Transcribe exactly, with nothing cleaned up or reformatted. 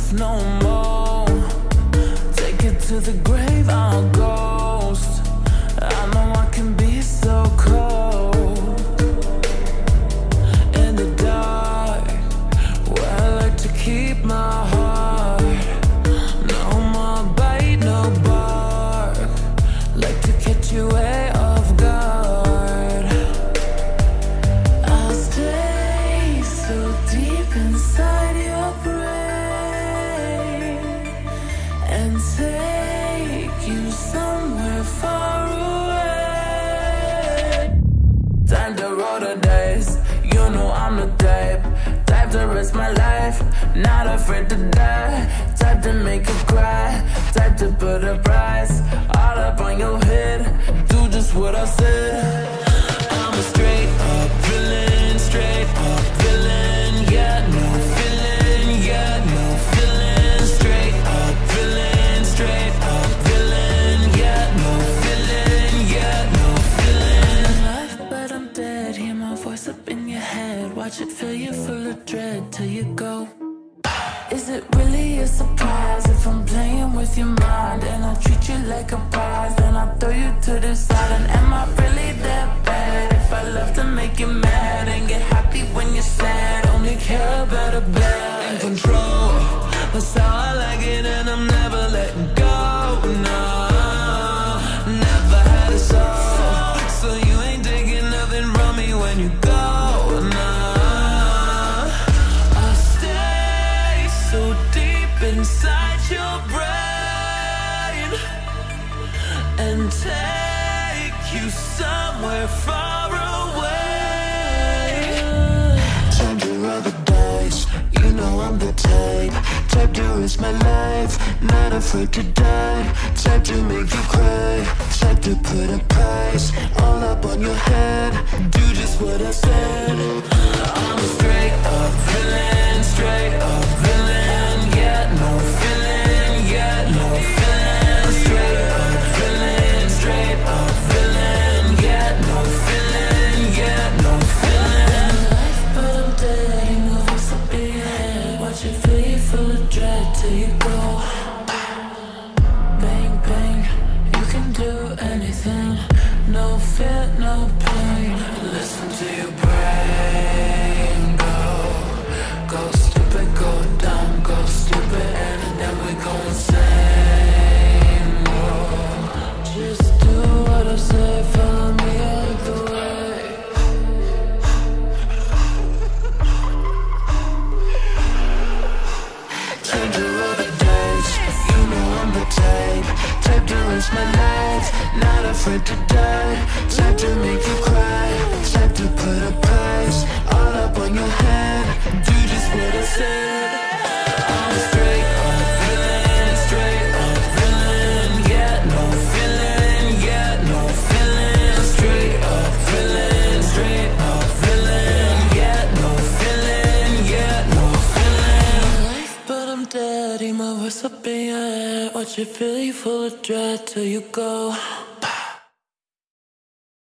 life no more. Take it to the grave, I'll ghost. I know I can be so cold in the dark, where I like to keep my heart. No more bite, no bark, like to catch you way off guard. I'll stay so deep inside your brain and take you somewhere far away. Time to roll the dice, you know I'm the type, type to risk my life, not afraid to die, type to make you cry, type to put a price all up on your head, do just what I said. I'm a straight up villain, straight up villain, yeah, no feeling, yeah, no feeling, straight up villain, straight up villain, yeah, no feeling, yeah, no feeling. I'm alive, but I'm dead, hear my voice up in your head, watch it fill you full of dread till you go. Is it really a surprise if I'm playing with your mind and I treat you like a prize, then I throw you to the side? And am I really that bad if I love to make you mad and get happy when you're sad? Only care about a bad in control, that's how I like it and I'm never letting go, no. Never had it so, so you ain't taking nothing from me when you go, no. So deep inside your brain and take you somewhere far away. Time to roll the dice, you know I'm the type, type to risk my life, not afraid to die, type to make you cry, type to put a price all up on your head, do just what I said. I'm a straight up villain, straight up villain, yeah, no feeling, yeah, no feeling, straight up villain, straight up villain, yeah, no feeling, yeah, no feeling. Life, but I'm dead, you know what's up in your head, watch it fill you full of dread till you go. Bang, bang, you can do anything, no fear, no pain, listen to your brain go. Go stupid, go dumb, go stupid, and then we go insane. Whoa. Just do what I say, follow me all the way. Time to roll the dice, you know I'm the type, type to risk my life, not afraid to die, type to make you cry, type to put a price all up on your head, do just what I said. I'm a straight up villain, straight up villain, yeah, no feeling, yeah, no feeling, straight up villain, straight up villain, yeah, no feeling, yeah, no feeling. Life, but I'm dead, hear my voice up in your head, watch it fill you full of dread till you go.